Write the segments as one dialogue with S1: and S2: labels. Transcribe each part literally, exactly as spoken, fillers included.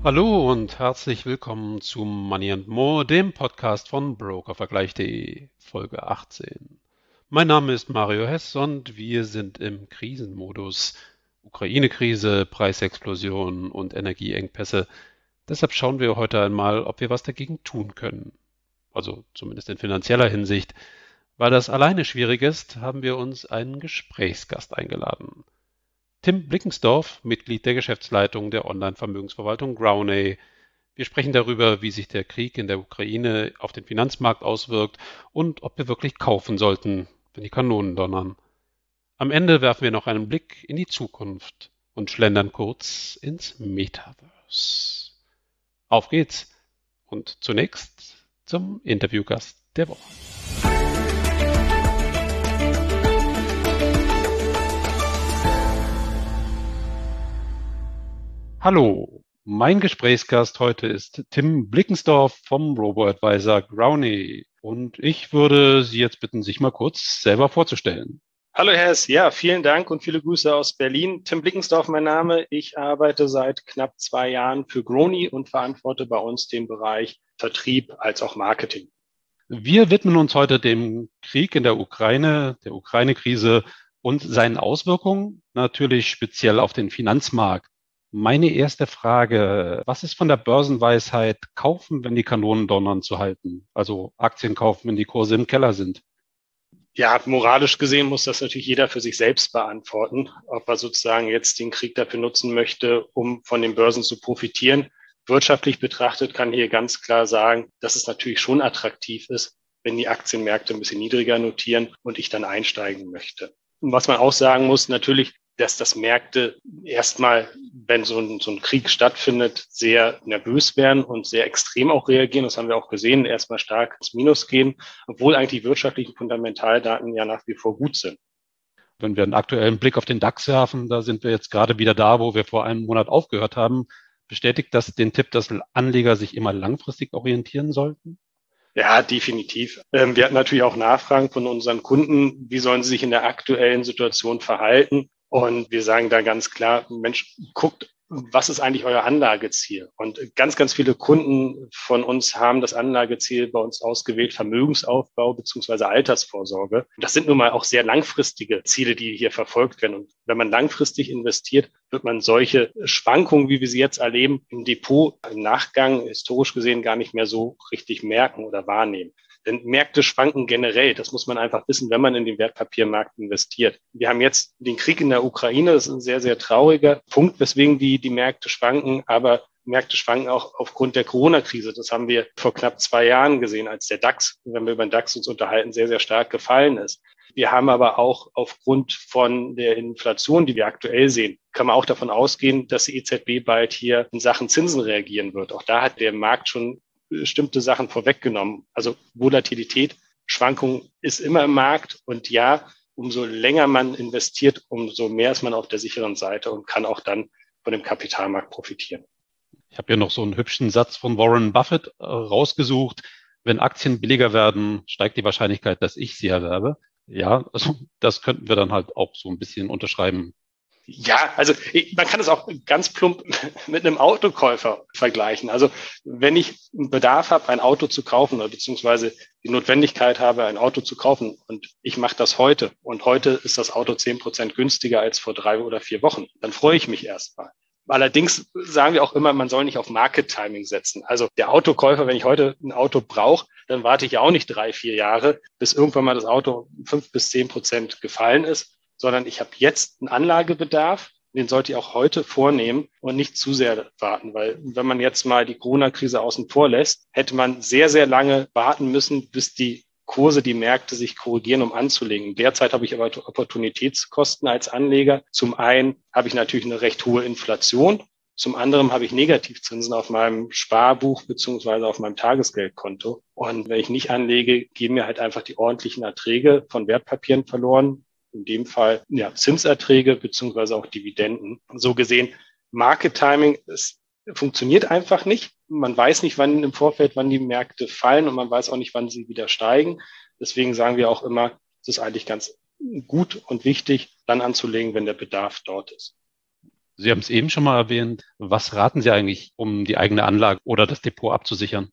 S1: Hallo und herzlich willkommen zu Money and More, dem Podcast von Brokervergleich punkt de, Folge achtzehn. Mein Name ist Mario Hess und wir sind im Krisenmodus. Ukraine-Krise, Preisexplosion und Energieengpässe. Deshalb schauen wir heute einmal, ob wir was dagegen tun können. Also zumindest in finanzieller Hinsicht. Weil das alleine schwierig ist, haben wir uns einen Gesprächsgast eingeladen. Tim Blickensdorf, Mitglied der Geschäftsleitung der Online-Vermögensverwaltung Growney. Wir sprechen darüber, wie sich der Krieg in der Ukraine auf den Finanzmarkt auswirkt und ob wir wirklich kaufen sollten, wenn die Kanonen donnern. Am Ende werfen wir noch einen Blick in die Zukunft und schlendern kurz ins Metaverse. Auf geht's! Und zunächst zum Interviewgast der Woche. Hallo, mein Gesprächsgast heute ist Tim Blickensdorf vom Robo-Advisor Growney und ich würde Sie jetzt bitten, sich mal kurz selber vorzustellen.
S2: Hallo Hess, ja, vielen Dank und viele Grüße aus Berlin. Tim Blickensdorf mein Name. Ich arbeite seit knapp zwei Jahren für Growney und verantworte bei uns den Bereich Vertrieb als auch Marketing.
S1: Wir widmen uns heute dem Krieg in der Ukraine, der Ukraine-Krise und seinen Auswirkungen, natürlich speziell auf den Finanzmarkt. Meine erste Frage, was ist von der Börsenweisheit kaufen, wenn die Kanonen donnern, zu halten? Also Aktien kaufen, wenn die Kurse im Keller sind.
S2: Ja, moralisch gesehen muss das natürlich jeder für sich selbst beantworten, ob er sozusagen jetzt den Krieg dafür nutzen möchte, um von den Börsen zu profitieren. Wirtschaftlich betrachtet kann hier ganz klar sagen, dass es natürlich schon attraktiv ist, wenn die Aktienmärkte ein bisschen niedriger notieren und ich dann einsteigen möchte. Und was man auch sagen muss, natürlich, dass das Märkte erstmal, wenn so ein, so ein Krieg stattfindet, sehr nervös werden und sehr extrem auch reagieren. Das haben wir auch gesehen, erstmal stark ins Minus gehen, obwohl eigentlich die wirtschaftlichen Fundamentaldaten ja nach wie vor gut sind.
S1: Wenn wir einen aktuellen Blick auf den DAX werfen, da sind wir jetzt gerade wieder da, wo wir vor einem Monat aufgehört haben. Bestätigt das den Tipp, dass Anleger sich immer langfristig orientieren sollten?
S2: Ja, definitiv. Wir hatten natürlich auch Nachfragen von unseren Kunden, wie sollen sie sich in der aktuellen Situation verhalten? Und wir sagen da ganz klar, Mensch, guckt, was ist eigentlich euer Anlageziel? Und ganz, ganz viele Kunden von uns haben das Anlageziel bei uns ausgewählt, Vermögensaufbau beziehungsweise Altersvorsorge. Und das sind nun mal auch sehr langfristige Ziele, die hier verfolgt werden. Und wenn man langfristig investiert, wird man solche Schwankungen, wie wir sie jetzt erleben, im Depot im Nachgang historisch gesehen gar nicht mehr so richtig merken oder wahrnehmen. Denn Märkte schwanken generell. Das muss man einfach wissen, wenn man in den Wertpapiermarkt investiert. Wir haben jetzt den Krieg in der Ukraine. Das ist ein sehr, sehr trauriger Punkt, weswegen die, die Märkte schwanken. Aber Märkte schwanken auch aufgrund der Corona-Krise. Das haben wir vor knapp zwei Jahren gesehen, als der DAX, wenn wir über den DAX uns unterhalten, sehr, sehr stark gefallen ist. Wir haben aber auch aufgrund von der Inflation, die wir aktuell sehen, kann man auch davon ausgehen, dass die E Z B bald hier in Sachen Zinsen reagieren wird. Auch da hat der Markt schon bestimmte Sachen vorweggenommen. Also Volatilität, Schwankung ist immer im Markt und ja, umso länger man investiert, umso mehr ist man auf der sicheren Seite und kann auch dann von dem Kapitalmarkt profitieren.
S1: Ich habe hier noch so einen hübschen Satz von Warren Buffett äh, rausgesucht. Wenn Aktien billiger werden, steigt die Wahrscheinlichkeit, dass ich sie erwerbe. Ja, also das könnten wir dann halt auch so ein bisschen unterschreiben.
S2: Ja, also man kann es auch ganz plump mit einem Autokäufer vergleichen. Also wenn ich einen Bedarf habe, ein Auto zu kaufen oder beziehungsweise die Notwendigkeit habe, ein Auto zu kaufen und ich mache das heute und heute ist das Auto zehn Prozent günstiger als vor drei oder vier Wochen, dann freue ich mich erstmal. Allerdings sagen wir auch immer, man soll nicht auf Market Timing setzen. Also der Autokäufer, wenn ich heute ein Auto brauche, dann warte ich ja auch nicht drei, vier Jahre, bis irgendwann mal das Auto fünf bis zehn Prozent gefallen ist, sondern ich habe jetzt einen Anlagebedarf, den sollte ich auch heute vornehmen und nicht zu sehr warten, weil wenn man jetzt mal die Corona-Krise außen vor lässt, hätte man sehr, sehr lange warten müssen, bis die Kurse, die Märkte sich korrigieren, um anzulegen. Derzeit habe ich aber Opportunitätskosten als Anleger. Zum einen habe ich natürlich eine recht hohe Inflation. Zum anderen habe ich Negativzinsen auf meinem Sparbuch beziehungsweise auf meinem Tagesgeldkonto. Und wenn ich nicht anlege, gehen mir halt einfach die ordentlichen Erträge von Wertpapieren verloren. In dem Fall ja, Zinserträge beziehungsweise auch Dividenden. So gesehen, Market Timing, es funktioniert einfach nicht. Man weiß nicht, wann im Vorfeld, wann die Märkte fallen und man weiß auch nicht, wann sie wieder steigen. Deswegen sagen wir auch immer, es ist eigentlich ganz gut und wichtig, dann anzulegen, wenn der Bedarf dort ist.
S1: Sie haben es eben schon mal erwähnt. Was raten Sie eigentlich, um die eigene Anlage oder das Depot abzusichern?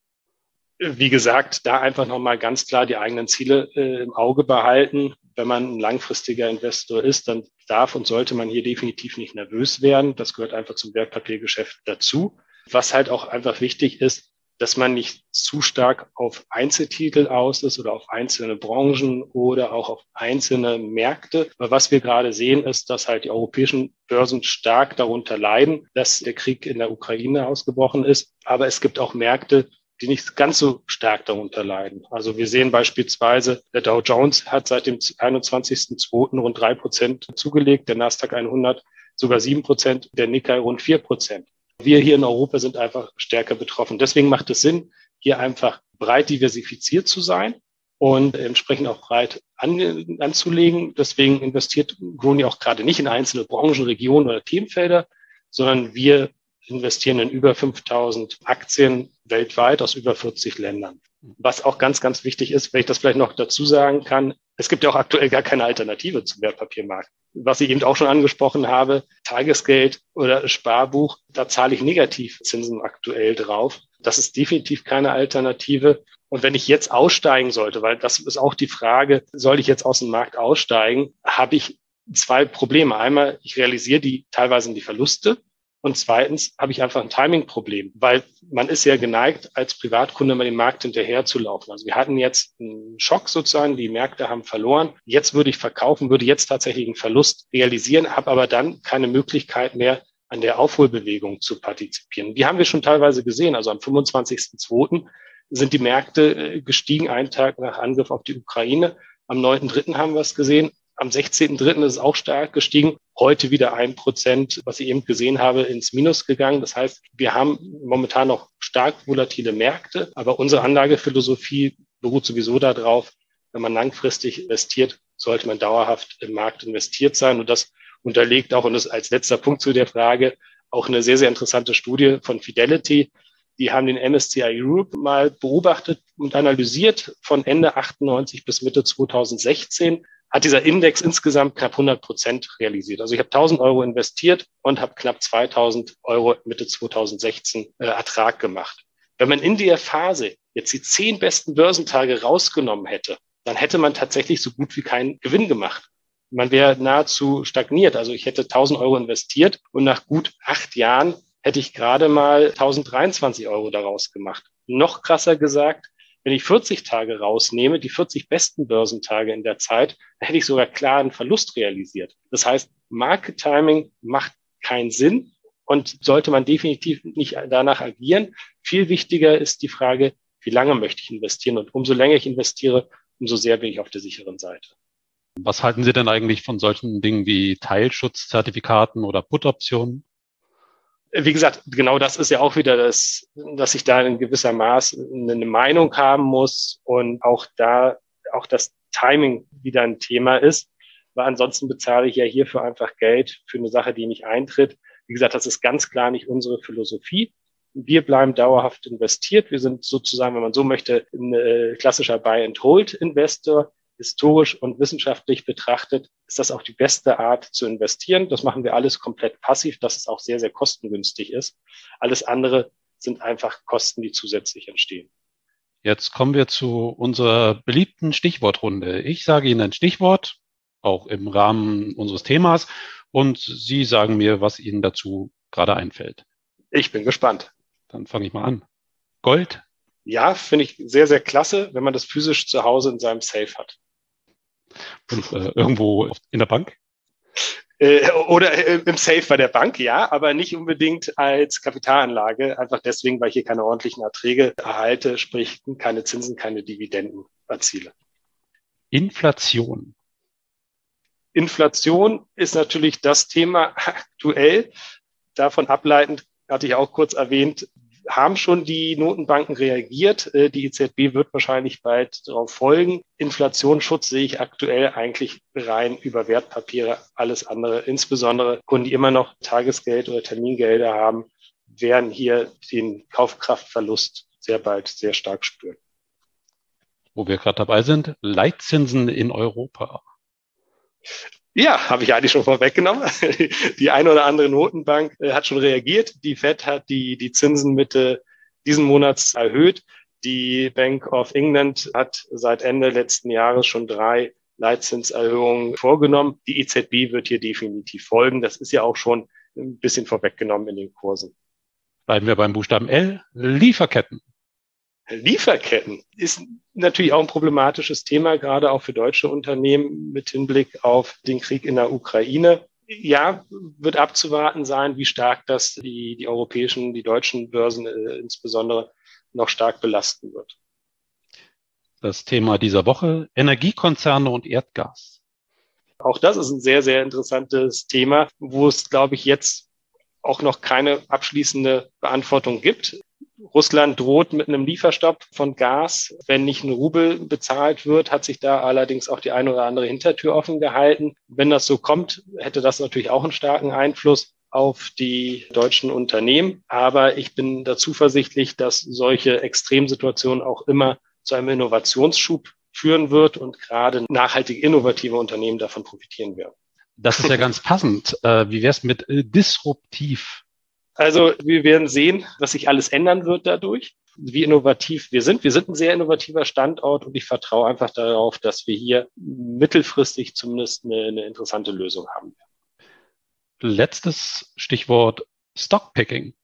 S2: Wie gesagt, da einfach nochmal ganz klar die eigenen Ziele äh, im Auge behalten. Wenn man ein langfristiger Investor ist, dann darf und sollte man hier definitiv nicht nervös werden. Das gehört einfach zum Wertpapiergeschäft dazu. Was halt auch einfach wichtig ist, dass man nicht zu stark auf Einzeltitel aus ist oder auf einzelne Branchen oder auch auf einzelne Märkte. Weil was wir gerade sehen, ist, dass halt die europäischen Börsen stark darunter leiden, dass der Krieg in der Ukraine ausgebrochen ist. Aber es gibt auch Märkte, die nicht ganz so stark darunter leiden. Also wir sehen beispielsweise, der Dow Jones hat seit dem einundzwanzigsten zweiten rund drei Prozent zugelegt, der Nasdaq hundert sogar sieben Prozent, der Nikkei rund vier Prozent. Wir hier in Europa sind einfach stärker betroffen. Deswegen macht es Sinn, hier einfach breit diversifiziert zu sein und entsprechend auch breit an, anzulegen. Deswegen investiert Groni auch gerade nicht in einzelne Branchen, Regionen oder Themenfelder, sondern wir investieren in über fünftausend Aktien weltweit aus über vierzig Ländern. Was auch ganz, ganz wichtig ist, wenn ich das vielleicht noch dazu sagen kann, es gibt ja auch aktuell gar keine Alternative zum Wertpapiermarkt. Was ich eben auch schon angesprochen habe, Tagesgeld oder Sparbuch, da zahle ich Negativzinsen aktuell drauf. Das ist definitiv keine Alternative. Und wenn ich jetzt aussteigen sollte, weil das ist auch die Frage, soll ich jetzt aus dem Markt aussteigen, habe ich zwei Probleme. Einmal, ich realisiere die teilweise die Verluste. Und zweitens habe ich einfach ein Timing-Problem, weil man ist ja geneigt, als Privatkunde mal den Markt hinterher zu laufen. Also wir hatten jetzt einen Schock sozusagen, die Märkte haben verloren. Jetzt würde ich verkaufen, würde jetzt tatsächlich einen Verlust realisieren, habe aber dann keine Möglichkeit mehr, an der Aufholbewegung zu partizipieren. Die haben wir schon teilweise gesehen. Also am fünfundzwanzigsten zweiten sind die Märkte gestiegen, einen Tag nach Angriff auf die Ukraine. Am neunten dritten haben wir es gesehen. Am sechzehnten dritten ist es auch stark gestiegen. Heute wieder ein Prozent, was ich eben gesehen habe, ins Minus gegangen. Das heißt, wir haben momentan noch stark volatile Märkte, aber unsere Anlagephilosophie beruht sowieso darauf, wenn man langfristig investiert, sollte man dauerhaft im Markt investiert sein. Und das unterlegt auch, und das als letzter Punkt zu der Frage, auch eine sehr, sehr interessante Studie von Fidelity. Die haben den M S C I Europe mal beobachtet und analysiert von Ende achtundneunzig bis Mitte zweitausendsechzehn. Hat dieser Index insgesamt knapp hundert Prozent realisiert. Also ich habe tausend Euro investiert und habe knapp zweitausend Euro Mitte zweitausendsechzehn äh, Ertrag gemacht. Wenn man in der Phase jetzt die zehn besten Börsentage rausgenommen hätte, dann hätte man tatsächlich so gut wie keinen Gewinn gemacht. Man wäre nahezu stagniert. Also ich hätte tausend Euro investiert und nach gut acht Jahren hätte ich gerade mal tausenddreiundzwanzig Euro daraus gemacht. Noch krasser gesagt, wenn ich vierzig Tage rausnehme, die vierzig besten Börsentage in der Zeit, dann hätte ich sogar klar einen Verlust realisiert. Das heißt, Market Timing macht keinen Sinn und sollte man definitiv nicht danach agieren. Viel wichtiger ist die Frage, wie lange möchte ich investieren? Und umso länger ich investiere, umso sehr bin ich auf der sicheren Seite.
S1: Was halten Sie denn eigentlich von solchen Dingen wie Teilschutzzertifikaten oder Put-Optionen?
S2: Wie gesagt, genau das ist ja auch wieder das, dass ich da in gewisser Maß eine Meinung haben muss und auch da auch das Timing wieder ein Thema ist, weil ansonsten bezahle ich ja hierfür einfach Geld für eine Sache, die nicht eintritt. Wie gesagt, das ist ganz klar nicht unsere Philosophie. Wir bleiben dauerhaft investiert. Wir sind sozusagen, wenn man so möchte, ein klassischer Buy-and-Hold-Investor. Historisch und wissenschaftlich betrachtet ist das auch die beste Art zu investieren. Das machen wir alles komplett passiv, dass es auch sehr, sehr kostengünstig ist. Alles andere sind einfach Kosten, die zusätzlich entstehen.
S1: Jetzt kommen wir zu unserer beliebten Stichwortrunde. Ich sage Ihnen ein Stichwort, auch im Rahmen unseres Themas, und Sie sagen mir, was Ihnen dazu gerade einfällt.
S2: Ich bin gespannt.
S1: Dann fange ich mal an. Gold?
S2: Ja, finde ich sehr, sehr klasse, wenn man das physisch zu Hause in seinem Safe hat.
S1: Und äh, irgendwo in der Bank?
S2: Äh, oder äh, im Safe bei der Bank, ja, aber nicht unbedingt als Kapitalanlage. Einfach deswegen, weil ich hier keine ordentlichen Erträge erhalte, sprich keine Zinsen, keine Dividenden erziele.
S1: Inflation.
S2: Inflation ist natürlich das Thema aktuell. Davon ableitend hatte ich auch kurz erwähnt, haben schon die Notenbanken reagiert. Die E Z B wird wahrscheinlich bald darauf folgen. Inflationsschutz sehe ich aktuell eigentlich rein über Wertpapiere. Alles andere, insbesondere Kunden, die immer noch Tagesgeld oder Termingelder haben, werden hier den Kaufkraftverlust sehr bald sehr stark spüren.
S1: Wo wir gerade dabei sind, Leitzinsen in Europa.
S2: Ja, habe ich eigentlich schon vorweggenommen. Die eine oder andere Notenbank äh, hat schon reagiert. Die Fed hat die, die Zinsen Mitte diesen Monats erhöht. Die Bank of England hat seit Ende letzten Jahres schon drei Leitzinserhöhungen vorgenommen. Die E Z B wird hier definitiv folgen. Das ist ja auch schon ein bisschen vorweggenommen in den Kursen.
S1: Bleiben wir beim Buchstaben L, Lieferketten.
S2: Lieferketten ist natürlich auch ein problematisches Thema, gerade auch für deutsche Unternehmen mit Hinblick auf den Krieg in der Ukraine. Ja, wird abzuwarten sein, wie stark das die, die europäischen, die deutschen Börsen äh, insbesondere noch stark belasten wird.
S1: Das Thema dieser Woche, Energiekonzerne und Erdgas.
S2: Auch das ist ein sehr, sehr interessantes Thema, wo es, glaube ich, jetzt auch noch keine abschließende Beantwortung gibt. Russland droht mit einem Lieferstopp von Gas. Wenn nicht ein Rubel bezahlt wird, hat sich da allerdings auch die eine oder andere Hintertür offen gehalten. Wenn das so kommt, hätte das natürlich auch einen starken Einfluss auf die deutschen Unternehmen. Aber ich bin da zuversichtlich, dass solche Extremsituationen auch immer zu einem Innovationsschub führen wird und gerade nachhaltig innovative Unternehmen davon profitieren werden.
S1: Das ist ja ganz passend. Wie wäre es mit disruptiv?
S2: Also wir werden sehen, was sich alles ändern wird dadurch, wie innovativ wir sind. Wir sind ein sehr innovativer Standort und ich vertraue einfach darauf, dass wir hier mittelfristig zumindest eine, eine interessante Lösung haben.
S1: Letztes Stichwort Stockpicking.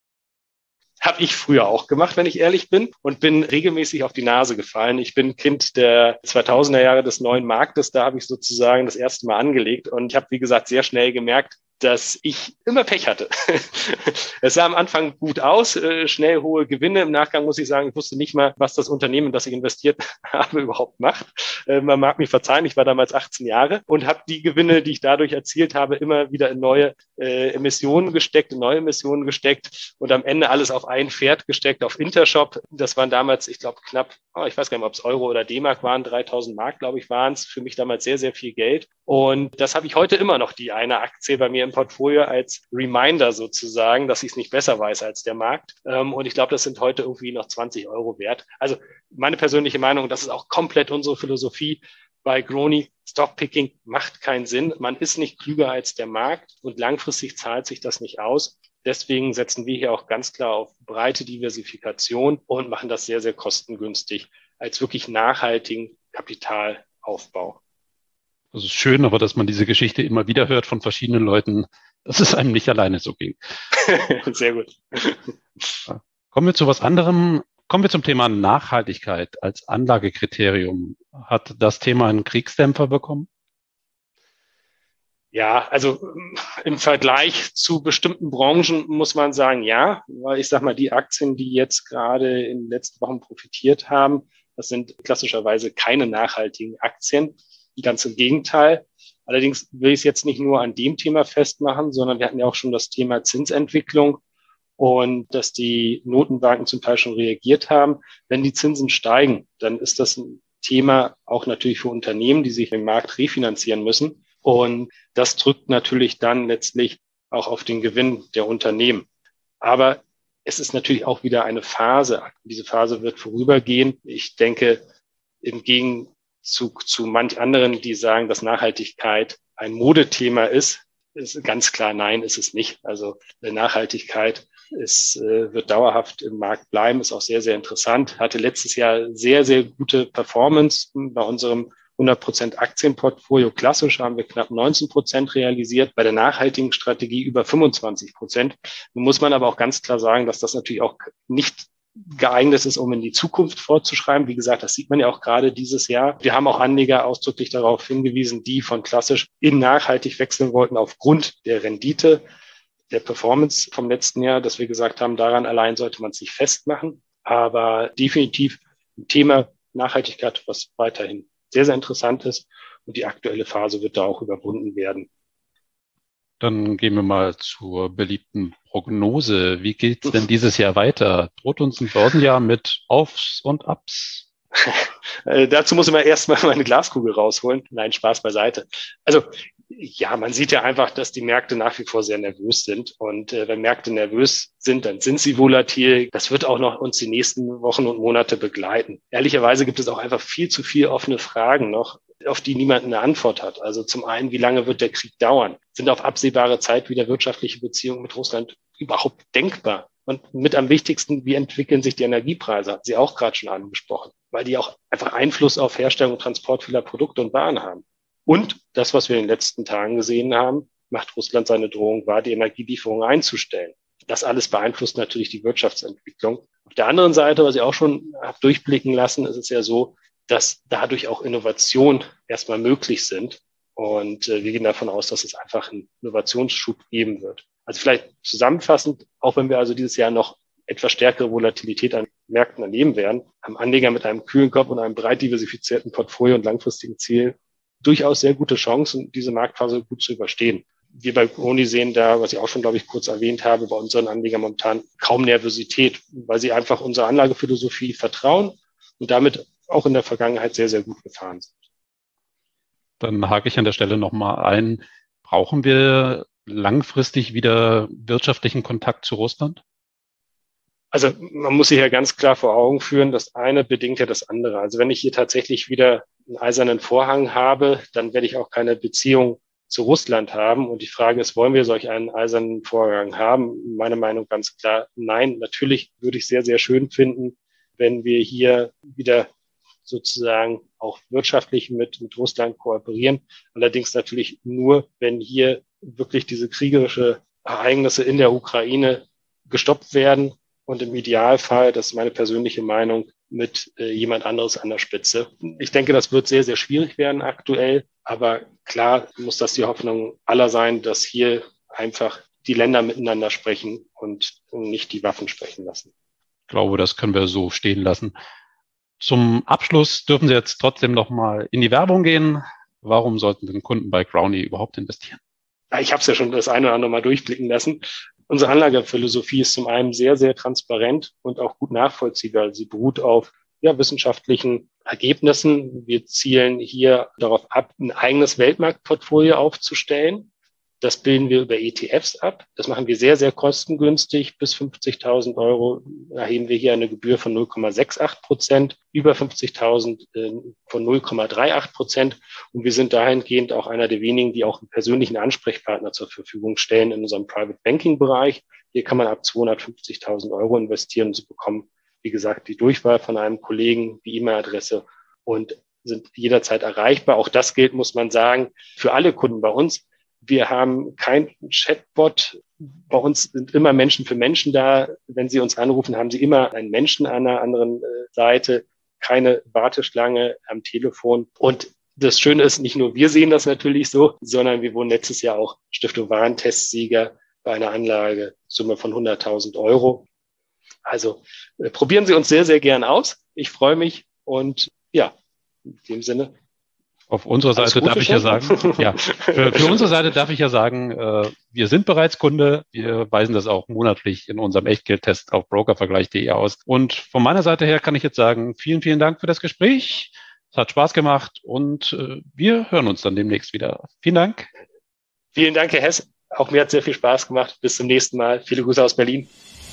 S2: Habe ich früher auch gemacht, wenn ich ehrlich bin, und bin regelmäßig auf die Nase gefallen. Ich bin Kind der zweitausender Jahre des neuen Marktes. Da habe ich sozusagen das erste Mal angelegt und ich habe, wie gesagt, sehr schnell gemerkt, dass ich immer Pech hatte. Es sah am Anfang gut aus, äh, schnell hohe Gewinne. Im Nachgang muss ich sagen, ich wusste nicht mal, was das Unternehmen, in das ich investiert habe, überhaupt macht. Äh, man mag mir verzeihen, ich war damals achtzehn Jahre und habe die Gewinne, die ich dadurch erzielt habe, immer wieder in neue äh, Emissionen gesteckt, in neue Emissionen gesteckt und am Ende alles auf ein Pferd gesteckt, auf Intershop. Das waren damals, ich glaube, knapp, oh, ich weiß gar nicht mehr, ob es Euro oder D-Mark waren, dreitausend Mark, glaube ich, waren es. Für mich damals sehr, sehr viel Geld. Und das habe ich heute immer noch, die eine Aktie bei mir im Portfolio als Reminder sozusagen, dass ich es nicht besser weiß als der Markt. Und ich glaube, das sind heute irgendwie noch zwanzig Euro wert. Also meine persönliche Meinung, das ist auch komplett unsere Philosophie bei Groni. Stockpicking macht keinen Sinn. Man ist nicht klüger als der Markt und langfristig zahlt sich das nicht aus. Deswegen setzen wir hier auch ganz klar auf breite Diversifikation und machen das sehr, sehr kostengünstig als wirklich nachhaltigen Kapitalaufbau.
S1: Das ist schön, aber dass man diese Geschichte immer wieder hört von verschiedenen Leuten, dass es einem nicht alleine so ging.
S2: Sehr gut.
S1: Kommen wir zu was anderem. Kommen wir zum Thema Nachhaltigkeit als Anlagekriterium. Hat das Thema einen Kriegsdämpfer bekommen?
S2: Ja, also im Vergleich zu bestimmten Branchen muss man sagen, ja, weil ich sag mal, die Aktien, die jetzt gerade in den letzten Wochen profitiert haben, das sind klassischerweise keine nachhaltigen Aktien. Ganz im Gegenteil. Allerdings will ich es jetzt nicht nur an dem Thema festmachen, sondern wir hatten ja auch schon das Thema Zinsentwicklung und dass die Notenbanken zum Teil schon reagiert haben. Wenn die Zinsen steigen, dann ist das ein Thema auch natürlich für Unternehmen, die sich im Markt refinanzieren müssen. Und das drückt natürlich dann letztlich auch auf den Gewinn der Unternehmen. Aber es ist natürlich auch wieder eine Phase. Diese Phase wird vorübergehen. Ich denke, im Gegenzug Zu, zu manch anderen, die sagen, dass Nachhaltigkeit ein Modethema ist, ist ganz klar, nein, ist es nicht. Also Nachhaltigkeit ist, äh, wird dauerhaft im Markt bleiben, ist auch sehr, sehr interessant. Hatte letztes Jahr sehr, sehr gute Performance bei unserem hundert Prozent Aktienportfolio. Klassisch haben wir knapp neunzehn Prozent realisiert, bei der nachhaltigen Strategie über fünfundzwanzig Prozent. Nun muss man aber auch ganz klar sagen, dass das natürlich auch nicht geeignet ist, um in die Zukunft vorzuschreiben. Wie gesagt, das sieht man ja auch gerade dieses Jahr. Wir haben auch Anleger ausdrücklich darauf hingewiesen, die von klassisch in nachhaltig wechseln wollten aufgrund der Rendite, der Performance vom letzten Jahr, dass wir gesagt haben, daran allein sollte man es nicht festmachen. Aber definitiv ein Thema Nachhaltigkeit, was weiterhin sehr, sehr interessant ist. Und die aktuelle Phase wird da auch überwunden werden.
S1: Dann gehen wir mal zur beliebten Prognose. Wie geht's denn dieses Jahr weiter? Droht uns ein Börsenjahr mit Aufs und Ups?
S2: äh, dazu muss ich mal erstmal meine Glaskugel rausholen. Nein, Spaß beiseite. Also ja, man sieht ja einfach, dass die Märkte nach wie vor sehr nervös sind. Und äh, wenn Märkte nervös sind, dann sind sie volatil. Das wird auch noch uns die nächsten Wochen und Monate begleiten. Ehrlicherweise gibt es auch einfach viel zu viel offene Fragen noch auf die niemand eine Antwort hat. Also zum einen, wie lange wird der Krieg dauern? Sind auf absehbare Zeit wieder wirtschaftliche Beziehungen mit Russland überhaupt denkbar? Und mit am wichtigsten, wie entwickeln sich die Energiepreise? Hat sie auch gerade schon angesprochen, weil die auch einfach Einfluss auf Herstellung und Transport vieler Produkte und Waren haben. Und das, was wir in den letzten Tagen gesehen haben, macht Russland seine Drohung wahr, die Energielieferungen einzustellen. Das alles beeinflusst natürlich die Wirtschaftsentwicklung. Auf der anderen Seite, was ich auch schon habe durchblicken lassen, ist es ja so, dass dadurch auch Innovationen erstmal möglich sind. Und äh, wir gehen davon aus, dass es einfach einen Innovationsschub geben wird. Also vielleicht zusammenfassend, auch wenn wir also dieses Jahr noch etwas stärkere Volatilität an Märkten erleben werden, haben Anleger mit einem kühlen Kopf und einem breit diversifizierten Portfolio und langfristigen Ziel durchaus sehr gute Chancen, diese Marktphase gut zu überstehen. Wir bei Crony sehen da, was ich auch schon, glaube ich, kurz erwähnt habe, bei unseren Anlegern momentan kaum Nervosität, weil sie einfach unserer Anlagephilosophie vertrauen und damit auch in der Vergangenheit sehr, sehr gut gefahren sind.
S1: Dann hake ich an der Stelle nochmal ein. Brauchen wir langfristig wieder wirtschaftlichen Kontakt zu Russland?
S2: Also man muss sich ja ganz klar vor Augen führen, das eine bedingt ja das andere. Also wenn ich hier tatsächlich wieder einen eisernen Vorhang habe, dann werde ich auch keine Beziehung zu Russland haben. Und die Frage ist, wollen wir solch einen eisernen Vorhang haben? Meine Meinung ganz klar, nein. Natürlich würde ich sehr, sehr schön finden, wenn wir hier wieder sozusagen auch wirtschaftlich mit, mit Russland kooperieren. Allerdings natürlich nur, wenn hier wirklich diese kriegerische Ereignisse in der Ukraine gestoppt werden und im Idealfall, das ist meine persönliche Meinung, mit äh, jemand anderes an der Spitze. Ich denke, das wird sehr, sehr schwierig werden aktuell, aber klar muss das die Hoffnung aller sein, dass hier einfach die Länder miteinander sprechen und nicht die Waffen sprechen lassen.
S1: Ich glaube, das können wir so stehen lassen. Zum Abschluss dürfen Sie jetzt trotzdem noch mal in die Werbung gehen. Warum sollten denn Kunden bei Crony überhaupt investieren?
S2: Ich habe es ja schon das eine oder andere Mal durchblicken lassen. Unsere Anlagephilosophie ist zum einen sehr, sehr transparent und auch gut nachvollziehbar. Sie beruht auf ja, wissenschaftlichen Ergebnissen. Wir zielen hier darauf ab, ein eigenes Weltmarktportfolio aufzustellen. Das bilden wir über E T Fs ab. Das machen wir sehr, sehr kostengünstig. Bis fünfzigtausend Euro erheben wir hier eine Gebühr von null Komma achtundsechzig Prozent, über fünfzigtausend äh, von null Komma achtunddreißig Prozent. Und wir sind dahingehend auch einer der wenigen, die auch einen persönlichen Ansprechpartner zur Verfügung stellen in unserem Private Banking Bereich. Hier kann man ab zweihundertfünfzigtausend Euro investieren und Sie bekommen, wie gesagt, die Durchwahl von einem Kollegen, die E-Mail-Adresse und sind jederzeit erreichbar. Auch das gilt, muss man sagen, für alle Kunden bei uns. Wir haben kein Chatbot. Bei uns sind immer Menschen für Menschen da. Wenn Sie uns anrufen, haben Sie immer einen Menschen an der anderen Seite, keine Warteschlange am Telefon. Und das Schöne ist, nicht nur wir sehen das natürlich so, sondern wir wurden letztes Jahr auch Stiftung Warentest-Sieger bei einer Anlagesumme von hunderttausend Euro. Also äh, probieren Sie uns sehr, sehr gern aus. Ich freue mich und ja, in dem Sinne.
S1: Auf unserer Seite darf ich ja sagen, ja, für, für unsere Seite darf ich ja sagen, äh, wir sind bereits Kunde. Wir weisen das auch monatlich in unserem Echtgeldtest auf brokervergleich punkt de aus. Und von meiner Seite her kann ich jetzt sagen, vielen, vielen Dank für das Gespräch. Es hat Spaß gemacht und äh, wir hören uns dann demnächst wieder. Vielen Dank.
S2: Vielen Dank, Herr Hess. Auch mir hat sehr viel Spaß gemacht. Bis zum nächsten Mal. Viele Grüße aus Berlin.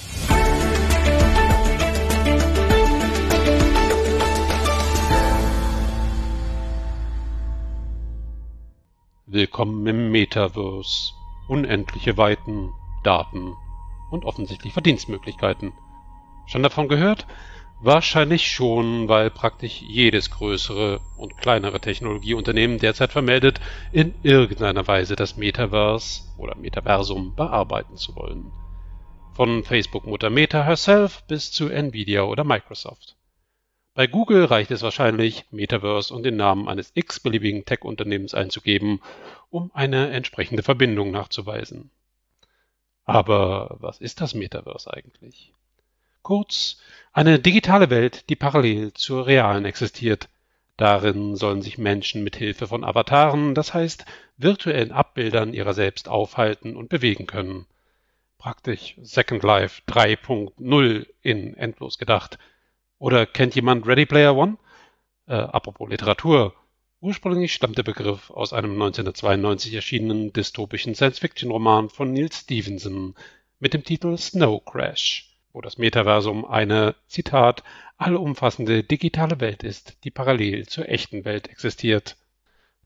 S1: Willkommen im Metaverse. Unendliche Weiten, Daten und offensichtlich Verdienstmöglichkeiten. Schon davon gehört? Wahrscheinlich schon, weil praktisch jedes größere und kleinere Technologieunternehmen derzeit vermeldet, in irgendeiner Weise das Metaverse oder Metaversum bearbeiten zu wollen. Von Facebook-Mutter Meta herself bis zu Nvidia oder Microsoft. Bei Google reicht es wahrscheinlich, Metaverse und den Namen eines x-beliebigen Tech-Unternehmens einzugeben, um eine entsprechende Verbindung nachzuweisen. Aber was ist das Metaverse eigentlich? Kurz, eine digitale Welt, die parallel zur realen existiert. Darin sollen sich Menschen mit Hilfe von Avataren, das heißt virtuellen Abbildern ihrer selbst aufhalten und bewegen können. Praktisch Second Life drei Punkt null in endlos gedacht. Oder kennt jemand Ready Player One? Äh, apropos Literatur. Ursprünglich stammt der Begriff aus einem neunzehnhundertzweiundneunzig erschienenen dystopischen Science-Fiction-Roman von Neil Stephenson mit dem Titel Snow Crash, wo das Metaversum eine, Zitat, allumfassende digitale Welt ist, die parallel zur echten Welt existiert.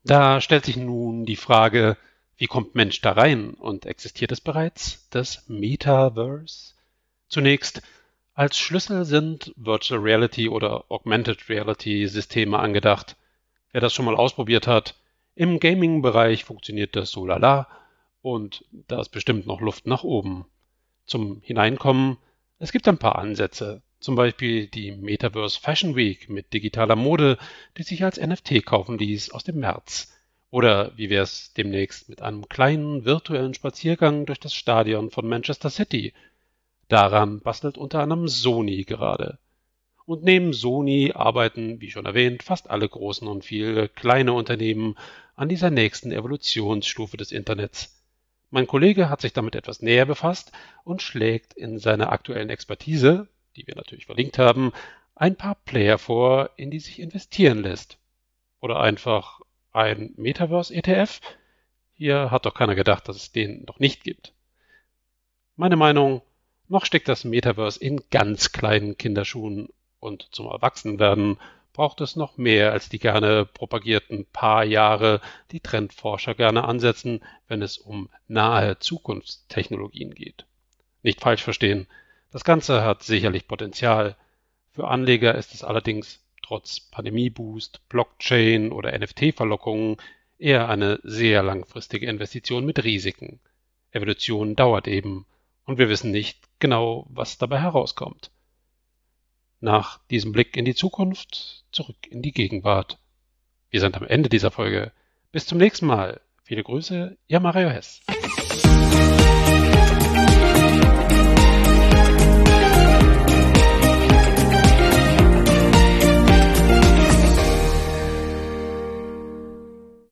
S1: Da stellt sich nun die Frage, wie kommt Mensch da rein und existiert es bereits, das Metaverse? Zunächst, als Schlüssel sind Virtual Reality oder Augmented Reality Systeme angedacht. Wer das schon mal ausprobiert hat, im Gaming-Bereich funktioniert das so lala und da ist bestimmt noch Luft nach oben. Zum Hineinkommen, es gibt ein paar Ansätze, zum Beispiel die Metaverse Fashion Week mit digitaler Mode, die sich als N F T kaufen ließ aus dem März. Oder wie wäre es demnächst mit einem kleinen virtuellen Spaziergang durch das Stadion von Manchester City? Daran bastelt unter anderem Sony gerade. Und neben Sony arbeiten, wie schon erwähnt, fast alle großen und viele kleine Unternehmen an dieser nächsten Evolutionsstufe des Internets. Mein Kollege hat sich damit etwas näher befasst und schlägt in seiner aktuellen Expertise, die wir natürlich verlinkt haben, ein paar Player vor, in die sich investieren lässt. Oder einfach ein Metaverse-E T F? Hier hat doch keiner gedacht, dass es den noch nicht gibt. Meine Meinung, noch steckt das Metaverse in ganz kleinen Kinderschuhen und zum Erwachsenwerden braucht es noch mehr als die gerne propagierten paar Jahre, die Trendforscher gerne ansetzen, wenn es um nahe Zukunftstechnologien geht. Nicht falsch verstehen, das Ganze hat sicherlich Potenzial. Für Anleger ist es allerdings trotz Pandemieboost, Blockchain oder N F T-Verlockungen eher eine sehr langfristige Investition mit Risiken. Evolution dauert eben und wir wissen nicht genau, was dabei herauskommt. Nach diesem Blick in die Zukunft zurück in die Gegenwart. Wir sind am Ende dieser Folge. Bis zum nächsten Mal. Viele Grüße, Ihr Mario Hess.